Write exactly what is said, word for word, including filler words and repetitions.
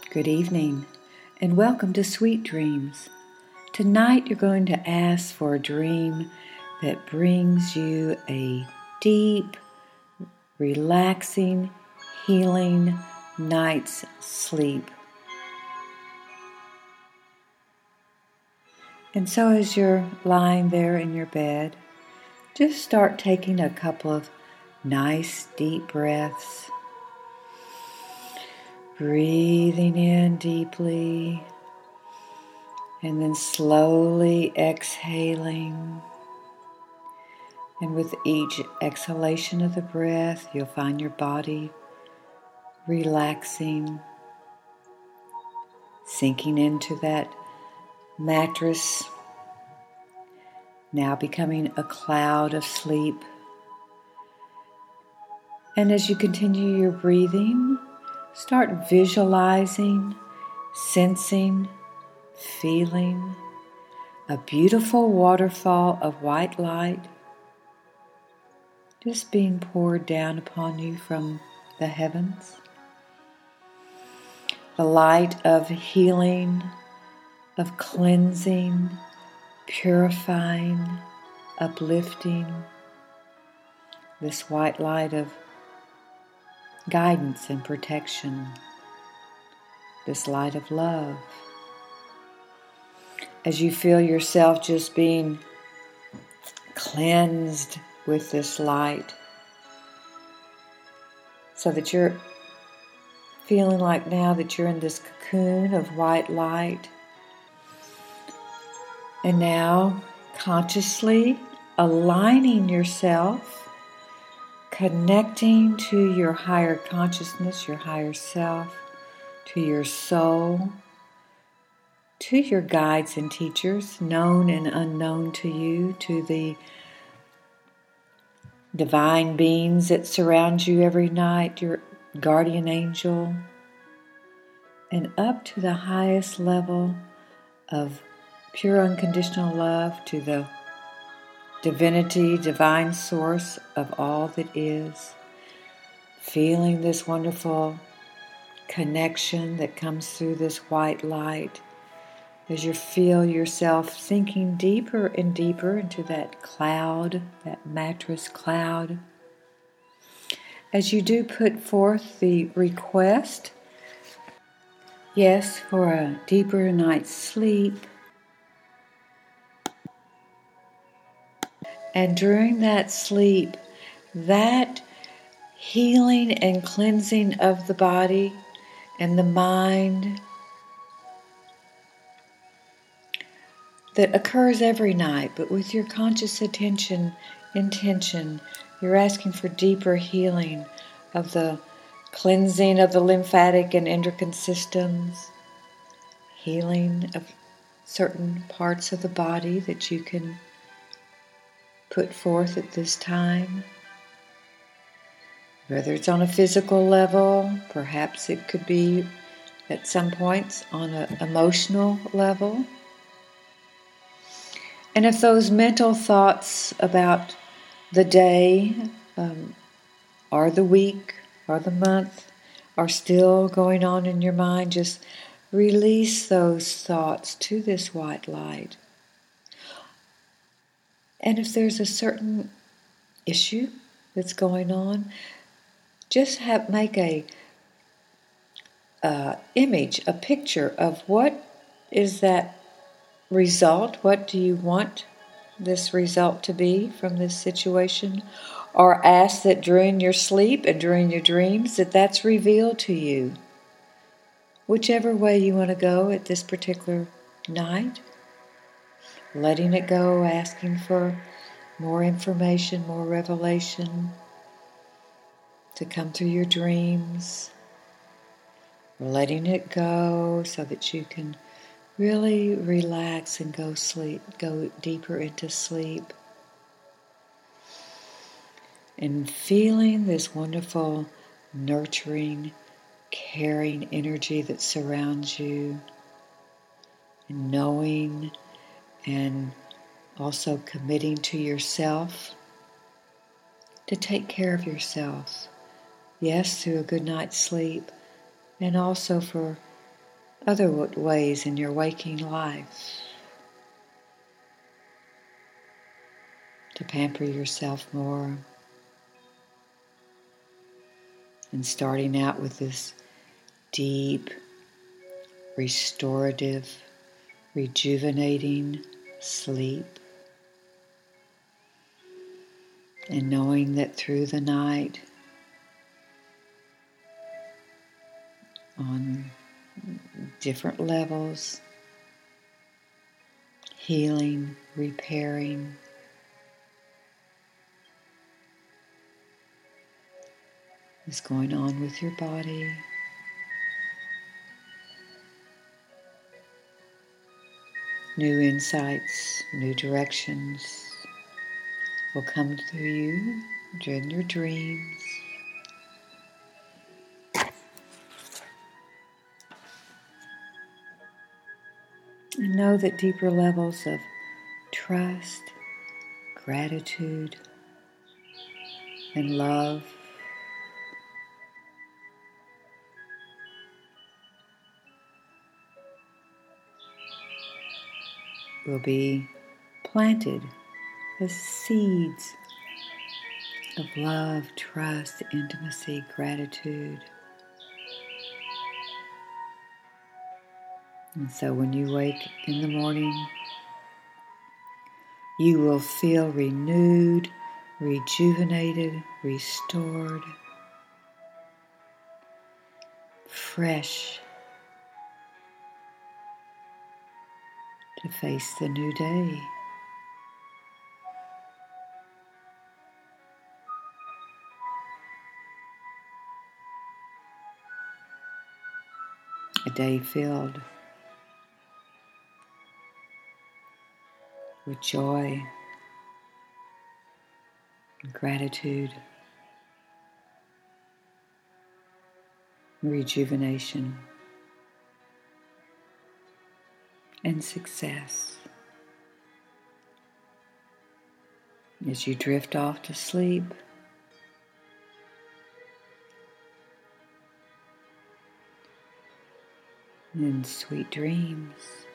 Good evening, and welcome to Sweet Dreams. Tonight you're going to ask for a dream that brings you a deep, relaxing, healing night's sleep. And so as you're lying there in your bed, just start taking a couple of nice deep breaths. Breathing in deeply and then slowly exhaling. And with each exhalation of the breath, you'll find your body relaxing, sinking into that mattress, now becoming a cloud of sleep. And as you continue your breathing, start visualizing, sensing, feeling a beautiful waterfall of white light just being poured down upon you from the heavens. The light of healing, of cleansing, purifying, uplifting. This white light of guidance and protection. This light of love. As you feel yourself just being cleansed with this light, so that you're feeling like now that you're in this cocoon of white light. And now consciously aligning yourself, connecting to your higher consciousness, your higher self, to your soul, to your guides and teachers, known and unknown to you, to the divine beings that surround you every night, your guardian angel, and up to the highest level of pure unconditional love, to the divinity, divine source of all that is, feeling this wonderful connection that comes through this white light as you feel yourself sinking deeper and deeper into that cloud, that mattress cloud. As you do put forth the request, yes, for a deeper night's sleep. And during that sleep, that healing and cleansing of the body and the mind that occurs every night, but with your conscious attention, intention, you're asking for deeper healing of the cleansing of the lymphatic and endocrine systems, healing of certain parts of the body that you can put forth at this time. Whether it's on a physical level, perhaps it could be at some points on an emotional level. And if those mental thoughts about the day, um, or the week, or the month are still going on in your mind, just release those thoughts to this white light. And if there's a certain issue that's going on, just have make a uh, image, a picture of what is that result. What do you want this result to be from this situation? Or ask that during your sleep and during your dreams that that's revealed to you. Whichever way you want to go at this particular night. Letting it go, asking for more information, more revelation to come through your dreams. Letting it go so that you can really relax and go sleep, go deeper into sleep. And feeling this wonderful, nurturing, caring energy that surrounds you. And knowing and also committing to yourself to take care of yourself. Yes, through a good night's sleep, and also for other ways in your waking life to pamper yourself more. And starting out with this deep, restorative, rejuvenating sleep. And knowing that through the night, on different levels, healing, repairing, is going on with your body. New insights, new directions will come to you during your dreams. And know that deeper levels of trust, gratitude, and love will be planted as seeds of love, trust, intimacy, gratitude. And so when you wake in the morning, you will feel renewed, rejuvenated, restored, fresh to face the new day. A day filled with joy and gratitude, rejuvenation, and success. As you drift off to sleep, in sweet dreams.